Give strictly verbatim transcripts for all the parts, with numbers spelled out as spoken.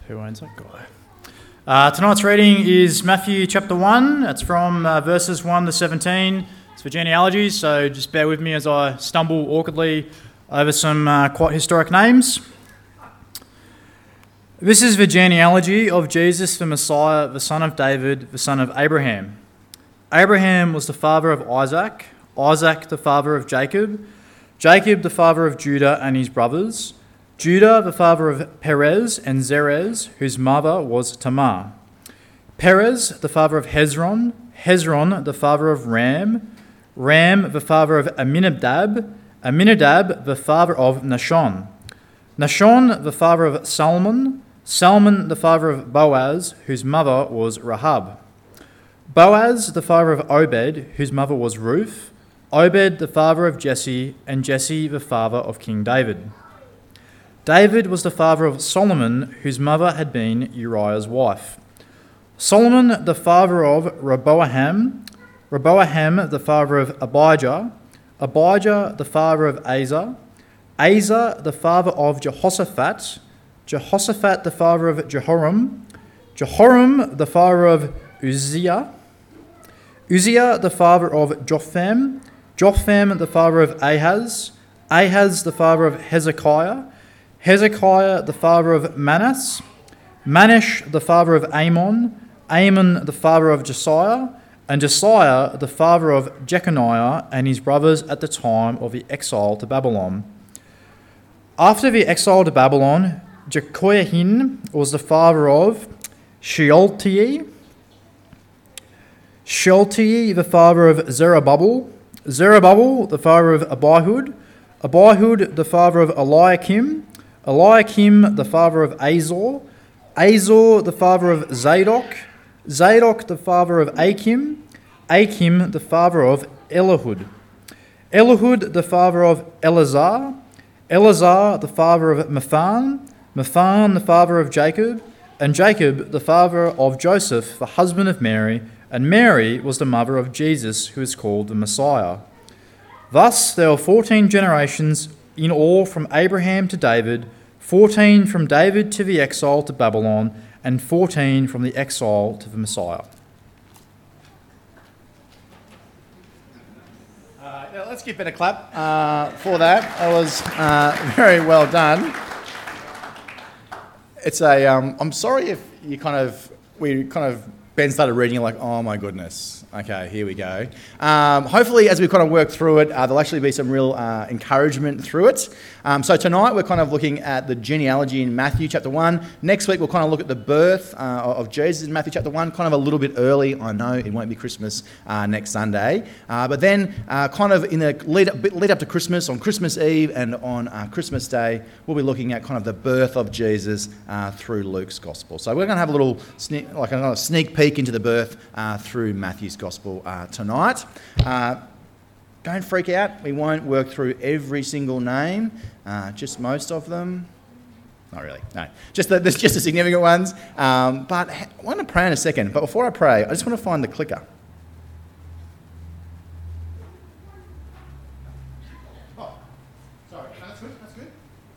Who owns that guy? Uh, tonight's reading is Matthew chapter one. It's from uh, verses one to seventeen. It's for genealogies, so just bear with me as I stumble awkwardly over some uh, quite historic names. This is the genealogy of Jesus the Messiah, the son of David, the son of Abraham. Abraham was the father of Isaac, Isaac the father of Jacob, Jacob the father of Judah and his brothers, Judah the father of Perez and Zerez, whose mother was Tamar. Perez the father of Hezron, Hezron the father of Ram, Ram the father of Aminadab, Aminadab the father of Nahshon, Nahshon the father of Salmon, Salmon the father of Boaz, whose mother was Rahab. Boaz the father of Obed, whose mother was Ruth, Obed the father of Jesse, and Jesse the father of King David. David was the father of Solomon, whose mother had been Uriah's wife. Solomon the father of Rehoboam, Rehoboam the father of Abijah, Abijah the father of Asa, Asa the father of Jehoshaphat, Jehoshaphat the father of Jehoram, Jehoram the father of Uzziah, Uzziah the father of Jotham, Jotham the father of Ahaz, Ahaz the father of Hezekiah, Hezekiah the father of Manasseh, Manasseh the father of Amon, Amon the father of Josiah, and Josiah the father of Jeconiah and his brothers at the time of the exile to Babylon. After the exile to Babylon, Jehoiachin was the father of Shealtiel, Shealtiel the father of Zerubbabel, Zerubbabel the father of Abihud, Abihud the father of Eliakim, Eliakim the father of Azor, Azor the father of Zadok, Zadok the father of Achim, Achim the father of Elihud, Elihud the father of Eleazar, Eleazar the father of Mathan, Mathan the father of Jacob, and Jacob the father of Joseph, the husband of Mary, and Mary was the mother of Jesus, who is called the Messiah. Thus there were fourteen generations in all from Abraham to David, fourteen from David to the exile to Babylon, and fourteen from the exile to the Messiah. Uh, yeah, let's give Ben a clap uh, for that. That was uh, very well done. It's a. Um, I'm sorry if you kind of we kind of Ben started reading, you're like, oh my goodness. Okay, here we go. Um, hopefully, as we kind of work through it, uh, there'll actually be some real uh, encouragement through it. Um, so tonight, we're kind of looking at the genealogy in Matthew chapter one. Next week, we'll kind of look at the birth uh, of Jesus in Matthew chapter one, kind of a little bit early. I know it won't be Christmas uh, next Sunday. Uh, but then, uh, kind of in the lead up, lead up to Christmas, on Christmas Eve and on uh, Christmas Day, we'll be looking at kind of the birth of Jesus uh, through Luke's Gospel. So we're going to have a little sneak, like a, a sneak peek into the birth uh, through Matthew's Gospel uh, tonight. Uh, don't freak out. We won't work through every single name, uh, just most of them. Not really, no. Just the, there's just the significant ones. Um, but I want to pray in a second. But before I pray, I just want to find the clicker. Oh, sorry. No, that's good. That's good.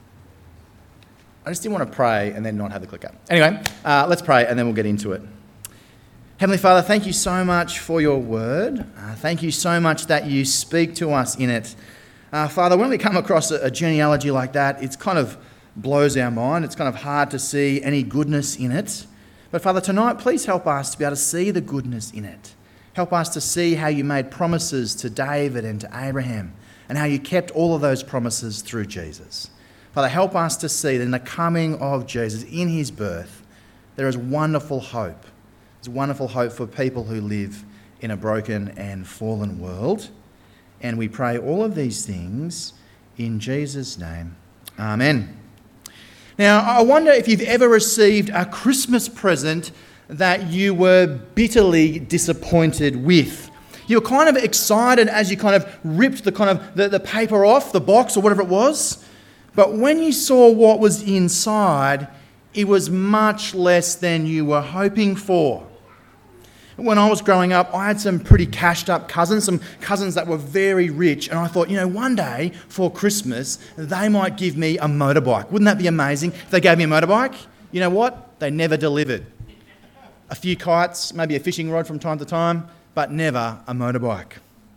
I just didn't want to pray and then not have the clicker. Anyway, uh, let's pray and then we'll get into it. Heavenly Father, thank you so much for your word. Uh, thank you so much that you speak to us in it. Uh, Father, when we come across a, a genealogy like that, it kind of blows our mind. It's kind of hard to see any goodness in it. But Father, tonight, please help us to be able to see the goodness in it. Help us to see how you made promises to David and to Abraham and how you kept all of those promises through Jesus. Father, help us to see that in the coming of Jesus, in his birth, there is wonderful hope. It's wonderful hope for people who live in a broken and fallen world. And we pray all of these things in Jesus' name. Amen. Now, I wonder if you've ever received a Christmas present that you were bitterly disappointed with. You were kind of excited as you kind of ripped the kind of the, the paper off, the box or whatever it was. But when you saw what was inside, it was much less than you were hoping for. When I was growing up, I had some pretty cashed up cousins, some cousins that were very rich, and I thought, you know, one day for Christmas, they might give me a motorbike. Wouldn't that be amazing if they gave me a motorbike? You know what? They never delivered. A few kites, maybe a fishing rod from time to time, but never a motorbike.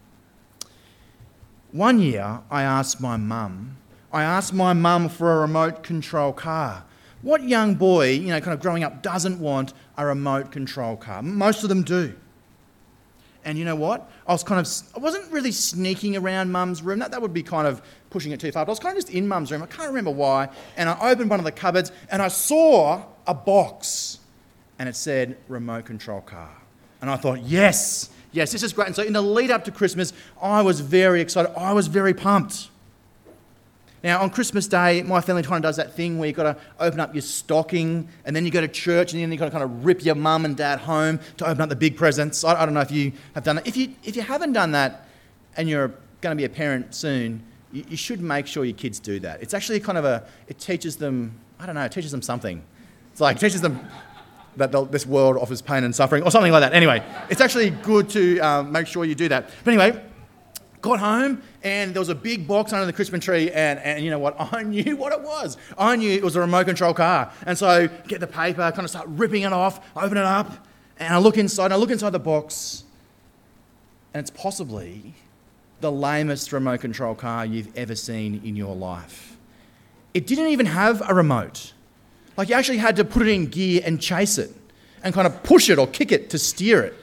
One year, I asked my mum, I asked my mum for a remote control car. What young boy, you know, kind of growing up doesn't want a remote control car? Most of them do. And you know what? I was kind of, I wasn't really sneaking around mum's room. That, that would be kind of pushing it too far. But I was kind of just in mum's room. I can't remember why. And I opened one of the cupboards and I saw a box and it said remote control car. And I thought, yes, yes, this is great. And so in the lead up to Christmas, I was very excited. I was very pumped. Now, on Christmas Day, my family kind of does that thing where you've got to open up your stocking and then you go to church and then you've got to kind of rip your mum and dad home to open up the big presents. I, I don't know if you have done that. If you, if you haven't done that and you're going to be a parent soon, you, you should make sure your kids do that. It's actually kind of a, it teaches them, I don't know, it teaches them something. It's like, it teaches them that this world offers pain and suffering or something like that. Anyway, it's actually good to um, make sure you do that. But anyway, got home and there was a big box under the Christmas tree and, and you know what? I knew what it was. I knew it was a remote control car. And so get the paper, kind of start ripping it off, open it up, and I look inside, and I look inside the box, and it's possibly the lamest remote control car you've ever seen in your life. It didn't even have a remote. Like you actually had to put it in gear and chase it and kind of push it or kick it to steer it.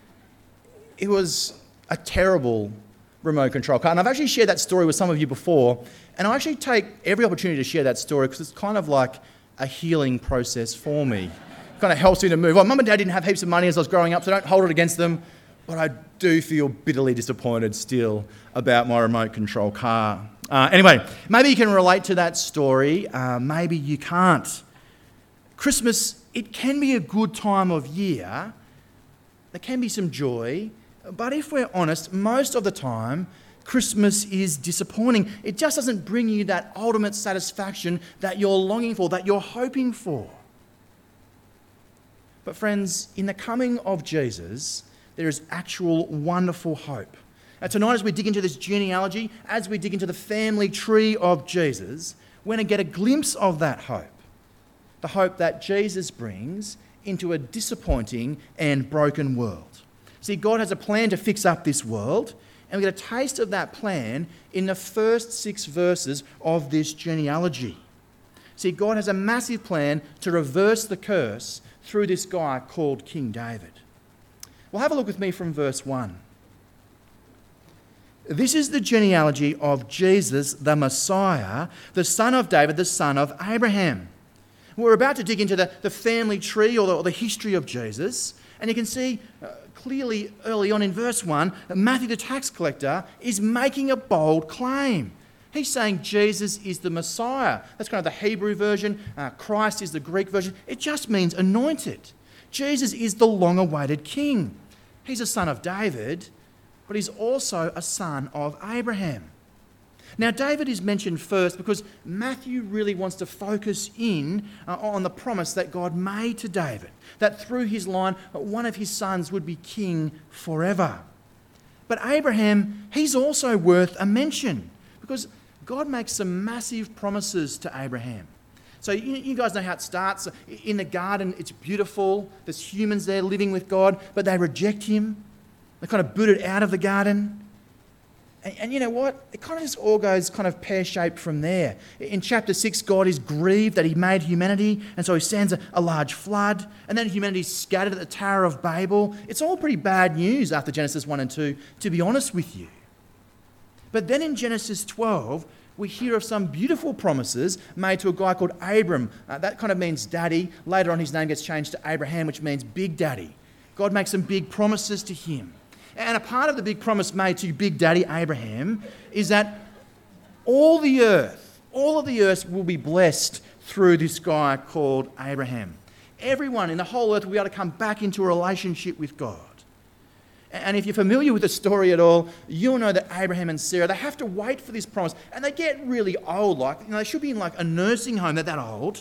It was a terrible remote control car. And I've actually shared that story with some of you before, and I actually take every opportunity to share that story because it's kind of like a healing process for me. It kind of helps me to move on. Mum and Dad didn't have heaps of money as I was growing up, so don't hold it against them, but I do feel bitterly disappointed still about my remote control car. Uh, anyway, maybe you can relate to that story, uh, maybe you can't. Christmas, it can be a good time of year. There can be some joy. But if we're honest, most of the time, Christmas is disappointing. It just doesn't bring you that ultimate satisfaction that you're longing for, that you're hoping for. But friends, in the coming of Jesus, there is actual wonderful hope. Now, tonight, as we dig into this genealogy, as we dig into the family tree of Jesus, we're going to get a glimpse of that hope. The hope that Jesus brings into a disappointing and broken world. See, God has a plan to fix up this world, and we get a taste of that plan in the first six verses of this genealogy. See, God has a massive plan to reverse the curse through this guy called King David. Well, have a look with me from verse one. This is the genealogy of Jesus, the Messiah, the son of David, the son of Abraham. We're about to dig into the, the family tree or the, or the history of Jesus, and you can see uh, clearly early on in verse one, Matthew the tax collector is making a bold claim. He's saying Jesus is the Messiah. That's kind of the Hebrew version. Uh, Christ is the Greek version. It just means anointed. Jesus is the long-awaited king. He's a son of David, but he's also a son of Abraham. Now, David is mentioned first because Matthew really wants to focus in uh, on the promise that God made to David, that through his line, one of his sons would be king forever. But Abraham, he's also worth a mention because God makes some massive promises to Abraham. So you, you guys know how it starts. In the garden, it's beautiful. There's humans there living with God, but they reject him. They're kind of booted out of the garden. And, and you know what? It kind of just all goes kind of pear-shaped from there. In chapter six, God is grieved that he made humanity, and so he sends a, a large flood, and then humanity's scattered at the Tower of Babel. It's all pretty bad news after Genesis one and two, to be honest with you. But then in Genesis twelve, we hear of some beautiful promises made to a guy called Abram. Uh, that kind of means daddy. Later on, his name gets changed to Abraham, which means big daddy. God makes some big promises to him. And a part of the big promise made to Big Daddy Abraham is that all the earth, all of the earth will be blessed through this guy called Abraham. Everyone in the whole earth will be able to come back into a relationship with God. And if you're familiar with the story at all, you'll know that Abraham and Sarah, they have to wait for this promise. And they get really old, like, you know, they should be in like a nursing home, they're that old.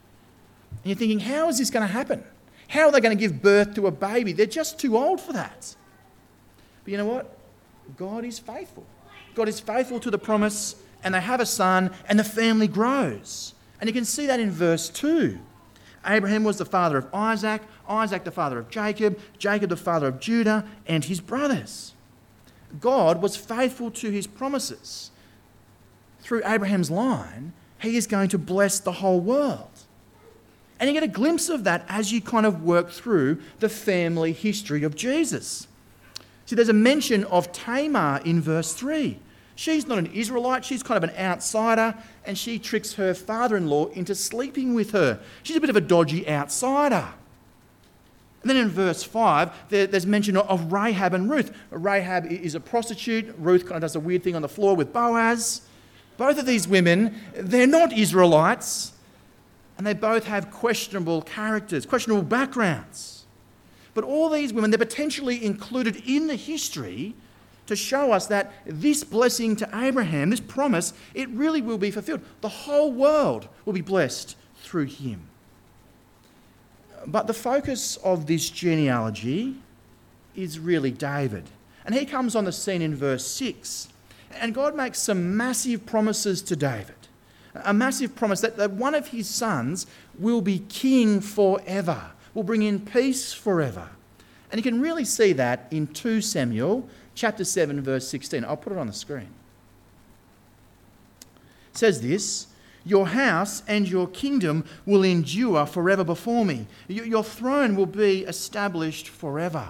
And you're thinking, how is this going to happen? How are they going to give birth to a baby? They're just too old for that. But you know what? God is faithful. God is faithful to the promise, and they have a son, and the family grows. And you can see that in verse two. Abraham was the father of Isaac, Isaac the father of Jacob, Jacob the father of Judah and his brothers. God was faithful to his promises. Through Abraham's line, he is going to bless the whole world. And you get a glimpse of that as you kind of work through the family history of Jesus. See, there's a mention of Tamar in verse three. She's not an Israelite, she's kind of an outsider, and she tricks her father-in-law into sleeping with her. She's a bit of a dodgy outsider. And then in verse five, there, there's mention of Rahab and Ruth. Rahab is a prostitute. Ruth kind of does a weird thing on the floor with Boaz. Both of these women, they're not Israelites, and they both have questionable characters, questionable backgrounds. But all these women, they're potentially included in the history to show us that this blessing to Abraham, this promise, it really will be fulfilled. The whole world will be blessed through him. But the focus of this genealogy is really David. And he comes on the scene in verse six. And God makes some massive promises to David. A massive promise that, that one of his sons will be king forever, will bring in peace forever. And you can really see that in Second Samuel chapter seven, verse sixteen. I'll put it on the screen. It says this: "Your house and your kingdom will endure forever before me. Your throne will be established forever."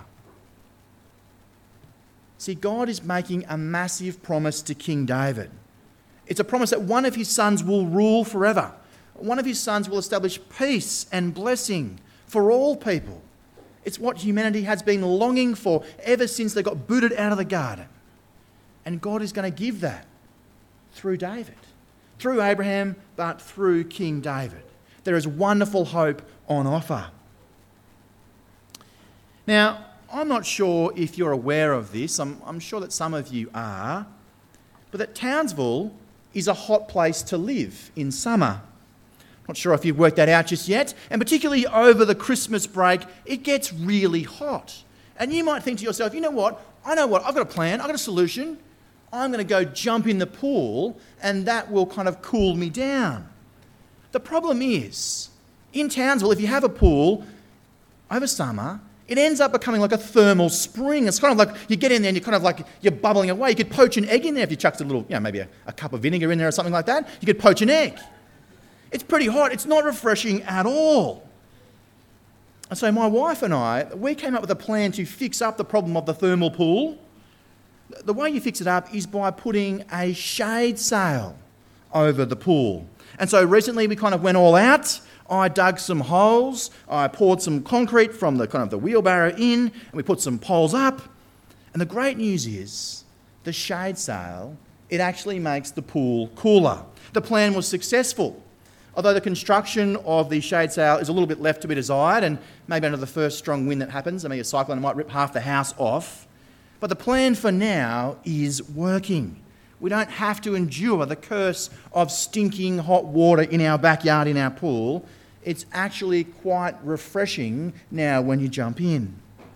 See, God is making a massive promise to King David. It's a promise that one of his sons will rule forever. One of his sons will establish peace and blessing for all people. It's what humanity has been longing for ever since they got booted out of the garden. And God is going to give that through David. Through Abraham, but through King David. There is wonderful hope on offer. Now, I'm not sure if you're aware of this. I'm, I'm sure that some of you are. But that Townsville is a hot place to live in summer. Not sure if you've worked that out just yet. And particularly over the Christmas break, it gets really hot. And you might think to yourself, you know what? I know what. I've got a plan. I've got a solution. I'm going to go jump in the pool and that will kind of cool me down. The problem is, in Townsville, if you have a pool over summer, it ends up becoming like a thermal spring. It's kind of like you get in there and you're kind of like, you're bubbling away. You could poach an egg in there if you chucked a little, you know, maybe a, a cup of vinegar in there or something like that. You could poach an egg. It's pretty hot. It's not refreshing at all. And so my wife and I, we came up with a plan to fix up the problem of the thermal pool. The way you fix it up is by putting a shade sail over the pool. And so recently we kind of went all out. I dug some holes, I poured some concrete from the kind of the wheelbarrow in, and we put some poles up. And the great news is, the shade sail, it actually makes the pool cooler. The plan was successful. Although the construction of the shade sail is a little bit left to be desired, and maybe under the first strong wind that happens, I mean a cyclone might rip half the house off. But the plan for now is working. We don't have to endure the curse of stinking hot water in our backyard, in our pool. It's actually quite refreshing now when you jump in.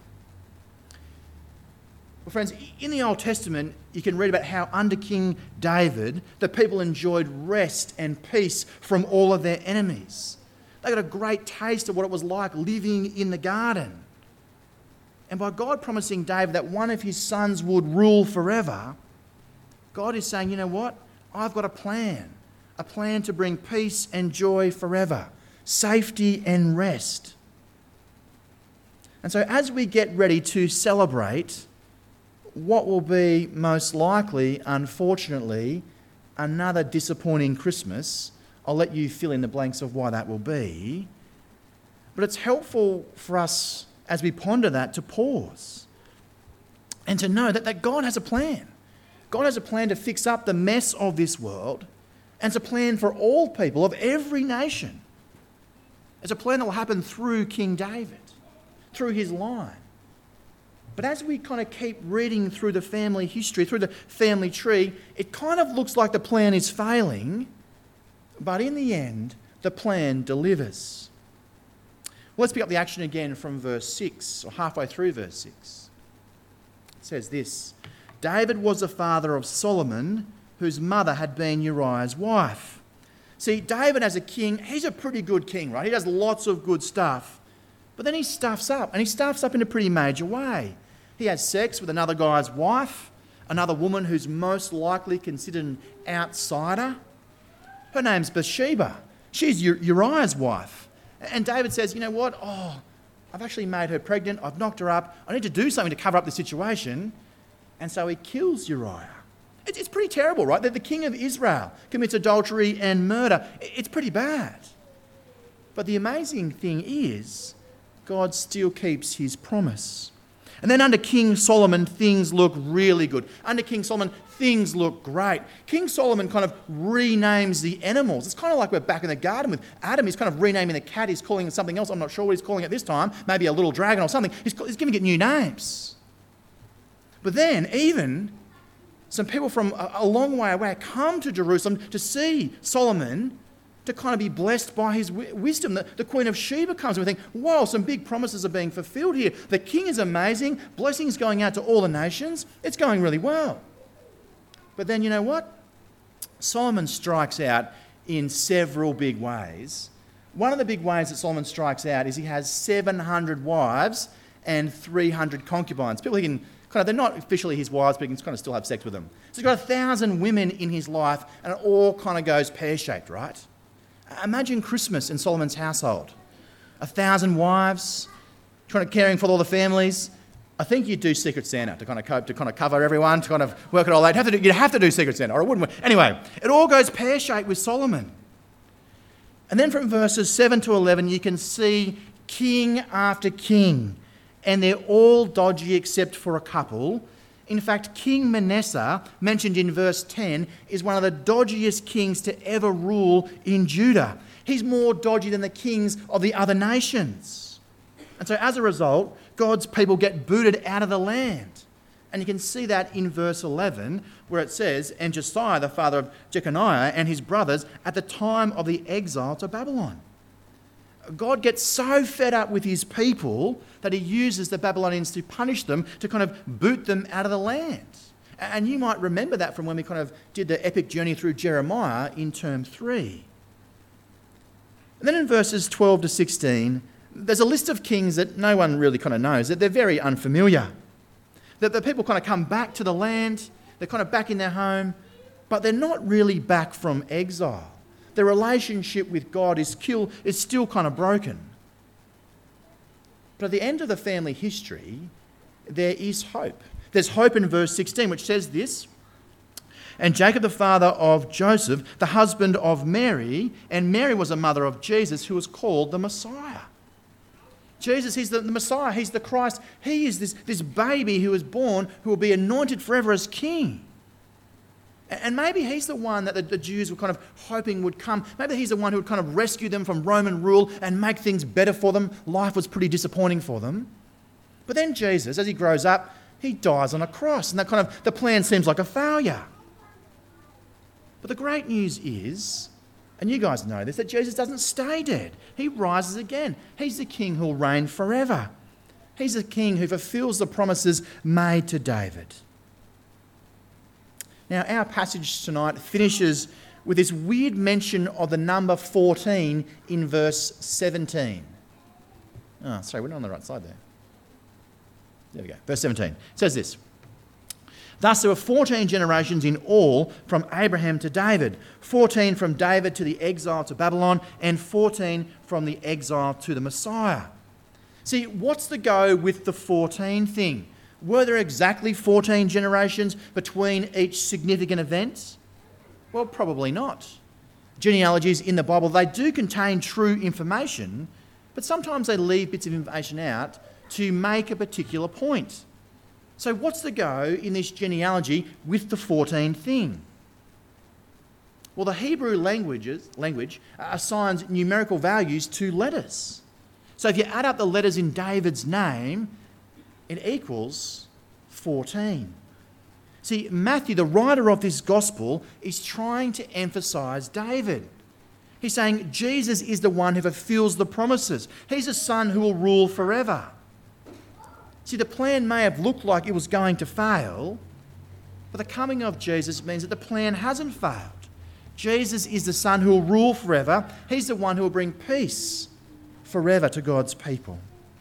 Well, friends, in the Old Testament, you can read about how under King David, the people enjoyed rest and peace from all of their enemies. They got a great taste of what it was like living in the garden. And by God promising David that one of his sons would rule forever, God is saying, you know what? I've got a plan. A plan to bring peace and joy forever. Safety and rest. And so as we get ready to celebrate what will be most likely, unfortunately, another disappointing Christmas, I'll let you fill in the blanks of why that will be. But it's helpful for us as we ponder that to pause and to know that, that God has a plan. God has a plan to fix up the mess of this world, and it's a plan for all people of every nation. It's a plan that will happen through King David, through his line. But as we kind of keep reading through the family history, through the family tree, it kind of looks like the plan is failing, but in the end, the plan delivers. Well, let's pick up the action again from verse six, or halfway through verse six. It says this: David was the father of Solomon, whose mother had been Uriah's wife. See, David as a king, he's a pretty good king, right? He does lots of good stuff. But then he stuffs up, and he stuffs up in a pretty major way. He has sex with another guy's wife, another woman who's most likely considered an outsider. Her name's Bathsheba. She's Uriah's wife. And David says, you know what? Oh, I've actually made her pregnant. I've knocked her up. I need to do something to cover up the situation. And so he kills Uriah. It's pretty terrible, right? That the king of Israel commits adultery and murder. It's pretty bad. But the amazing thing is, God still keeps his promise. And then under King Solomon, things look really good. Under King Solomon, things look great. King Solomon kind of renames the animals. It's kind of like we're back in the garden with Adam. He's kind of renaming the cat. He's calling it something else. I'm not sure what he's calling it this time. Maybe a little dragon or something. He's, he's giving it new names. But then even some people from a, a long way away come to Jerusalem to see Solomon, to kind of be blessed by his w- wisdom. The, the Queen of Sheba comes and we think, whoa, some big promises are being fulfilled here. The king is amazing. Blessings going out to all the nations. It's going really well. But then you know what? Solomon strikes out in several big ways. One of the big ways that Solomon strikes out is he has seven hundred wives and three hundred concubines. People he can kind of, they're not officially his wives, but he can kind of still have sex with them. So he's got a thousand women in his life and it all kind of goes pear-shaped, right? Imagine Christmas in Solomon's household. A thousand wives, trying to caring for all the families. I think you'd do Secret Santa to kind of cope, to kind of cover everyone, to kind of work it all out. You'd have to do, you'd have to do Secret Santa, or it wouldn't. Anyway, it all goes pear-shaped with Solomon. And then from verses seven to eleven, you can see king after king, and they're all dodgy except for a couple. In fact, King Manasseh, mentioned in verse ten, is one of the dodgiest kings to ever rule in Judah. He's more dodgy than the kings of the other nations. And so as a result, God's people get booted out of the land. And you can see that in verse eleven, where it says, and Josiah, the father of Jeconiah, and his brothers, at the time of the exile to Babylon. God gets so fed up with his people that he uses the Babylonians to punish them, to kind of boot them out of the land. And you might remember that from when we kind of did the epic journey through Jeremiah in term three. And then in verses twelve to sixteen, there's a list of kings that no one really kind of knows, that they're very unfamiliar. That the people kind of come back to the land, they're kind of back in their home, but they're not really back from exile. Their relationship with God is still, is still kind of broken. But at the end of the family history, there is hope. There's hope in verse sixteen, which says this, and Jacob, the father of Joseph, the husband of Mary, and Mary was a mother of Jesus, who was called the Messiah. Jesus, he's the, the Messiah, he's the Christ. He is this, this baby who was born, who will be anointed forever as king. And maybe he's the one that the, the Jews were kind of hoping would come. Maybe he's the one who would kind of rescue them from Roman rule and make things better for them. Life was pretty disappointing for them. But then Jesus, as he grows up, he dies on a cross, and that kind of, the plan seems like a failure. But the great news is, and you guys know this, that Jesus doesn't stay dead. He rises again. He's the king who'll reign forever. He's the king who fulfills the promises made to David. Now, our passage tonight finishes with this weird mention of the number fourteen in verse seventeen. Oh, sorry, we're not on the right side there. There we go. Verse seventeen. It says this. Thus there were fourteen generations in all from Abraham to David, fourteen from David to the exile to Babylon, and fourteen from the exile to the Messiah. See, what's the go with the fourteen thing? Were there exactly fourteen generations between each significant event? Well, probably not. Genealogies in the Bible, they do contain true information, but sometimes they leave bits of information out to make a particular point. So what's the go in this genealogy with the fourteen thing? Well, the Hebrew languages, language assigns numerical values to letters. So if you add up the letters in David's name, it equals fourteen. See, Matthew, the writer of this gospel, is trying to emphasise David. He's saying Jesus is the one who fulfills the promises. He's a son who will rule forever. See, the plan may have looked like it was going to fail, but the coming of Jesus means that the plan hasn't failed. Jesus is the Son who will rule forever. He's the one who will bring peace forever to God's people.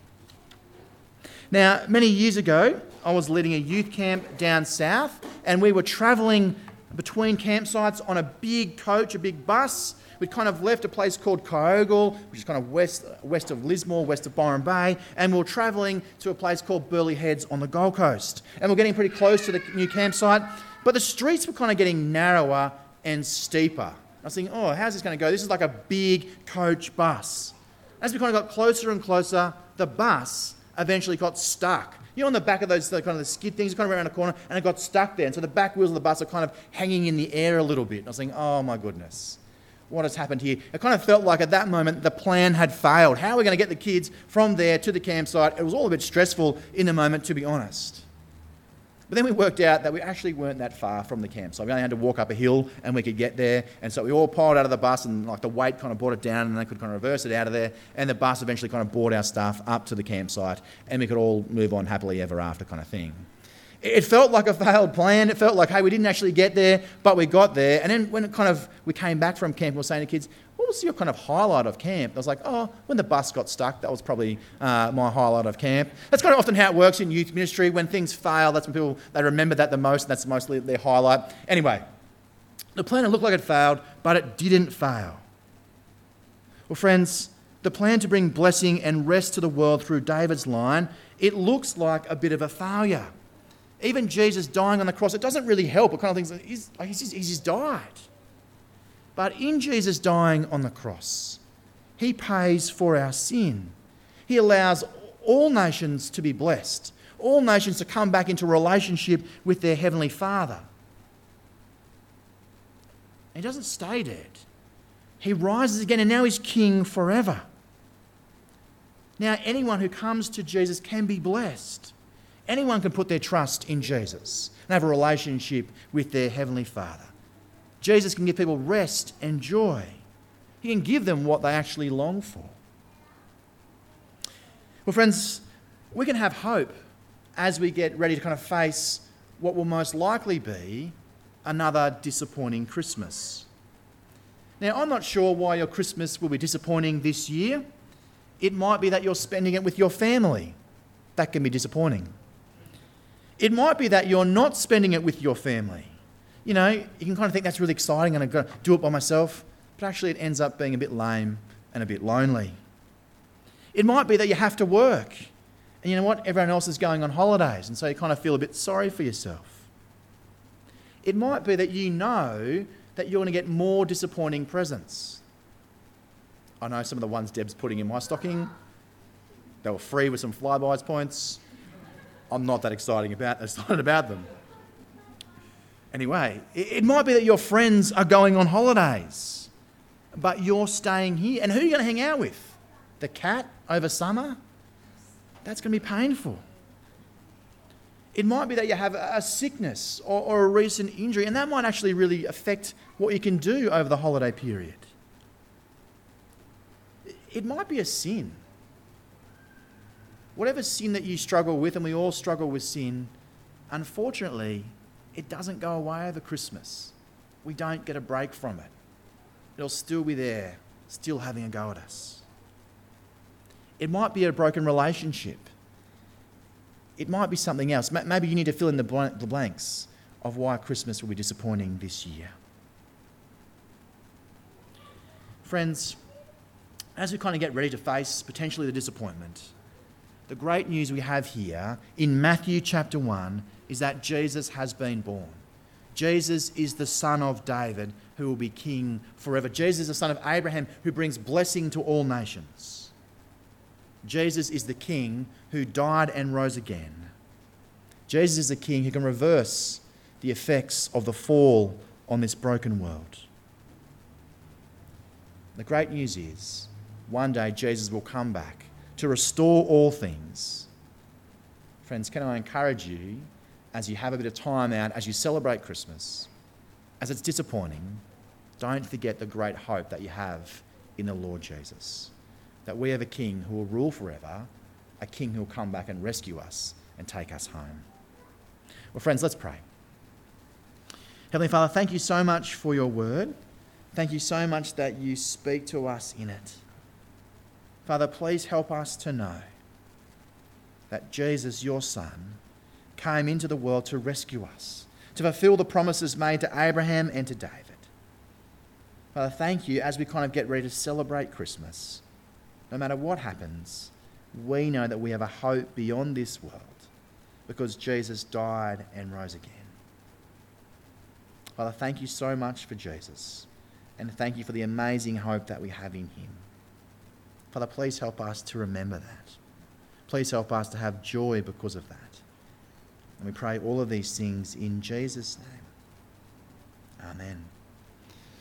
Now, many years ago, I was leading a youth camp down south, and we were travelling between campsites on a big coach, a big bus. We'd kind of left a place called Kyogle, which is kind of west west of Lismore, west of Byron Bay, and we were travelling to a place called Burleigh Heads on the Gold Coast. And we're getting pretty close to the new campsite, but the streets were kind of getting narrower and steeper. I was thinking, oh, how's this going to go? This is like a big coach bus. As we kind of got closer and closer, the bus eventually got stuck. You know, on the back of those the, kind of the skid things, kind of around a corner, and it got stuck there. And so the back wheels of the bus are kind of hanging in the air a little bit. And I was thinking, oh my goodness, what has happened here? It kind of felt like at that moment the plan had failed. How are we going to get the kids from there to the campsite? It was all a bit stressful in the moment, to be honest. But then we worked out that we actually weren't that far from the campsite. We only had to walk up a hill and we could get there. And so we all piled out of the bus, and like the weight kind of brought it down, and they could kind of reverse it out of there. And the bus eventually kind of brought our stuff up to the campsite, and we could all move on happily ever after kind of thing. It felt like a failed plan. It felt like, hey, we didn't actually get there, but we got there. And then when it kind of we came back from camp, we were saying to kids, what was your kind of highlight of camp? I was like, oh, when the bus got stuck, that was probably uh, my highlight of camp. That's kind of often how it works in youth ministry. When things fail, that's when people, they remember that the most, and that's mostly their highlight. Anyway, the plan looked like it failed, but it didn't fail. Well, friends, the plan to bring blessing and rest to the world through David's line, it looks like a bit of a failure. Even Jesus dying on the cross, it doesn't really help. It kind of thinks, he's, he's, just, he's just died. But in Jesus dying on the cross, he pays for our sin. He allows all nations to be blessed, all nations to come back into relationship with their Heavenly Father. He doesn't stay dead. He rises again, and now he's king forever. Now, anyone who comes to Jesus can be blessed. Anyone can put their trust in Jesus and have a relationship with their Heavenly Father. Jesus can give people rest and joy. He can give them what they actually long for. Well, friends, we can have hope as we get ready to kind of face what will most likely be another disappointing Christmas. Now, I'm not sure why your Christmas will be disappointing this year. It might be that you're spending it with your family. That can be disappointing. It might be that you're not spending it with your family. You know, you can kind of think that's really exciting and I've got to do it by myself, but actually it ends up being a bit lame and a bit lonely. It might be that you have to work, and you know what? Everyone else is going on holidays, and so you kind of feel a bit sorry for yourself. It might be that you know that you're going to get more disappointing presents. I know some of the ones Deb's putting in my stocking. They were free with some Flybuys points. I'm not that exciting about, excited about them. Anyway, it might be that your friends are going on holidays, but you're staying here. And who are you going to hang out with? The cat over summer? That's going to be painful. It might be that you have a sickness or, or a recent injury, and that might actually really affect what you can do over the holiday period. It might be a sin. Whatever sin that you struggle with, and we all struggle with sin, unfortunately, it doesn't go away over Christmas. We don't get a break from it. It'll still be there, still having a go at us. It might be a broken relationship. It might be something else. Maybe you need to fill in the blanks of why Christmas will be disappointing this year. Friends, as we kind of get ready to face potentially the disappointment, the great news we have here in Matthew chapter one is that Jesus has been born. Jesus is the Son of David who will be king forever. Jesus is the Son of Abraham who brings blessing to all nations. Jesus is the King who died and rose again. Jesus is the King who can reverse the effects of the fall on this broken world. The great news is, one day Jesus will come back to restore all things. Friends, can I encourage you, as you have a bit of time out, as you celebrate Christmas, as it's disappointing, don't forget the great hope that you have in the Lord Jesus. That we have a King who will rule forever, a King who will come back and rescue us and take us home. Well, friends, let's pray. Heavenly Father, thank you so much for your word. Thank you so much that you speak to us in it. Father, please help us to know that Jesus, your Son, came into the world to rescue us, to fulfill the promises made to Abraham and to David. Father, thank you as we kind of get ready to celebrate Christmas. No matter what happens, we know that we have a hope beyond this world because Jesus died and rose again. Father, thank you so much for Jesus, and thank you for the amazing hope that we have in him. Father, please help us to remember that. Please help us to have joy because of that. And we pray all of these things in Jesus' name. Amen.